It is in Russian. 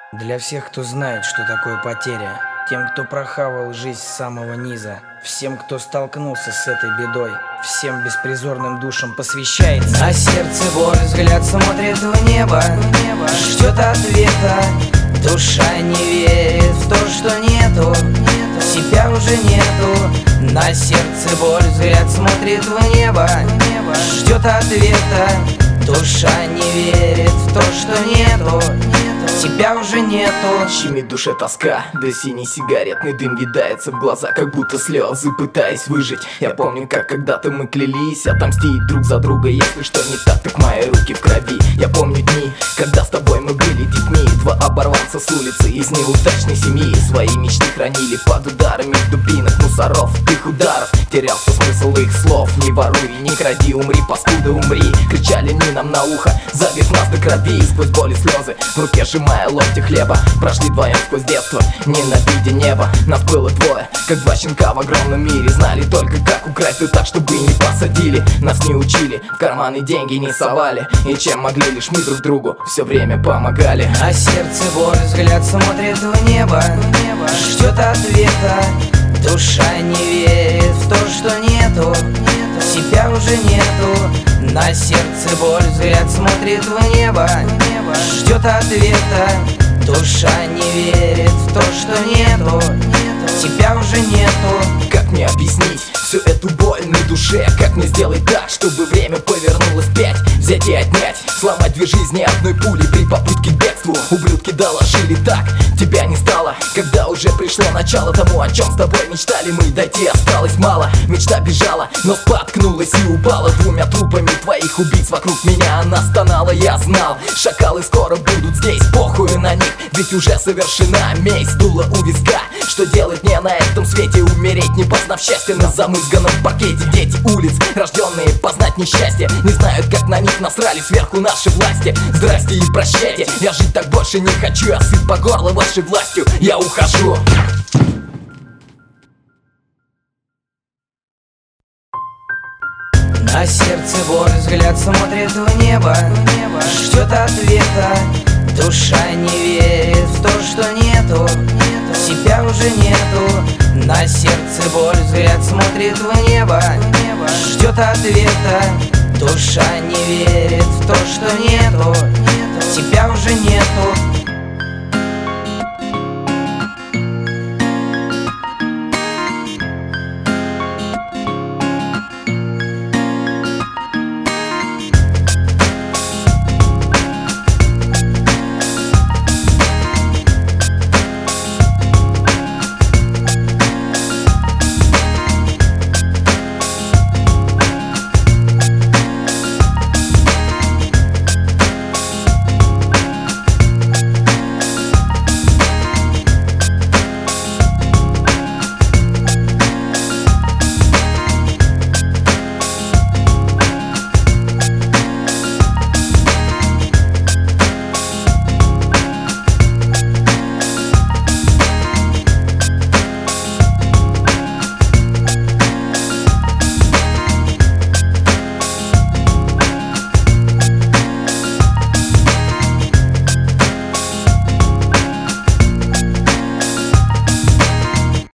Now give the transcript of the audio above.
Для всех, кто знает, что такое потеря, тем, кто прохавал жизнь с самого низа, всем, кто столкнулся с этой бедой, всем беспризорным душам посвящается. На сердце боль, взгляд смотрит в небо, ждет ответа. Душа не верит в то, что нету, себя уже нету. На сердце боль, взгляд смотрит в небо, ждет ответа. Душа не верит в то, что нету, тебя уже нету. Щемит в душе тоска, да синий сигаретный дым видается в глаза, как будто слезы, пытаясь выжить. Я помню, как когда-то мы клялись отомстить друг за друга. Если что не так, так мои руки в крови. Я помню дни, когда с тобой мы были детьми, два оборванца с улицы из неудачной семьи. Свои мечты хранили под ударами дубинок, мусоров, их ударов. Терялся смысл их слов: не воруй, не кради, умри, паскуда, умри. Кричали они нам на ухо, забив нас до крови. Сквозь боль и слезы, в руке сжимая локти хлеба, прошли вдвоем сквозь детство, ненавидя небо. Нас было двое, как два щенка в огромном мире. Знали только, как украсть, да так, чтобы не посадили. Нас не учили, в карманы деньги не совали, и чем могли, лишь мы друг другу все время помогали. А сердце боль, взгляд смотрит в небо, ждет ответа. Душа не верит в то, что нету, себя уже нету. На сердце боль, взгляд смотрит в небо, ждет ответа. Душа не верит в то, что нету, тебя уже нету. Как мне объяснить всю эту боль на душе? Как мне сделать так, чтобы время повернулось вспять? Взять и отнять, сломать две жизни одной пули при попытке к бегству. Ублюдки доложили так, тебя не стало, когда уже пришло начало тому, о чем с тобой мечтали мы. Дойти осталось мало, мечта бежала, но споткнулась и упала. Двумя трупами твоих убийц вокруг меня она стонала. Я знал, шакалы скоро будут здесь, похуй на них, ведь уже совершена месть. Дуло у виска, что делать мне на этом свете? Умереть, не познав счастья на замызганном паркете. Дети улиц, рожденные познать несчастье, не знают, как на них насрали сверху наши власти. Здрасте и прощайте, я жить так больше не хочу. Я сыт по горло вашей властью, я ухожу. На сердце боль, взгляд смотрит в небо, ждет ответа. Душа не верит в то, что нету, себя уже нету. На сердце боль, взгляд смотрит в небо, ждет ответа. Душа не верит в то, что нету, тебя уже нету.